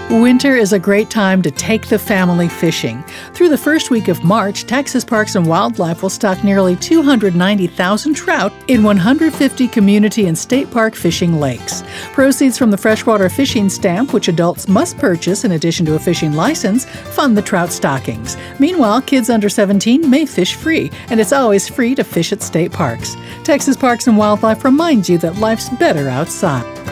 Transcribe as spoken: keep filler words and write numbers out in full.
Winter is a great time to take the family fishing. Through the first week of March, Texas Parks and Wildlife will stock nearly two hundred ninety thousand trout in one hundred fifty community and state park fishing lakes. Proceeds from the freshwater fishing stamp, which adults must purchase in addition to a fishing license, fund the trout stockings. Meanwhile, kids under seventeen may fish free, and it's always free to fish at state parks. Texas Parks and Wildlife reminds you that life's better outside.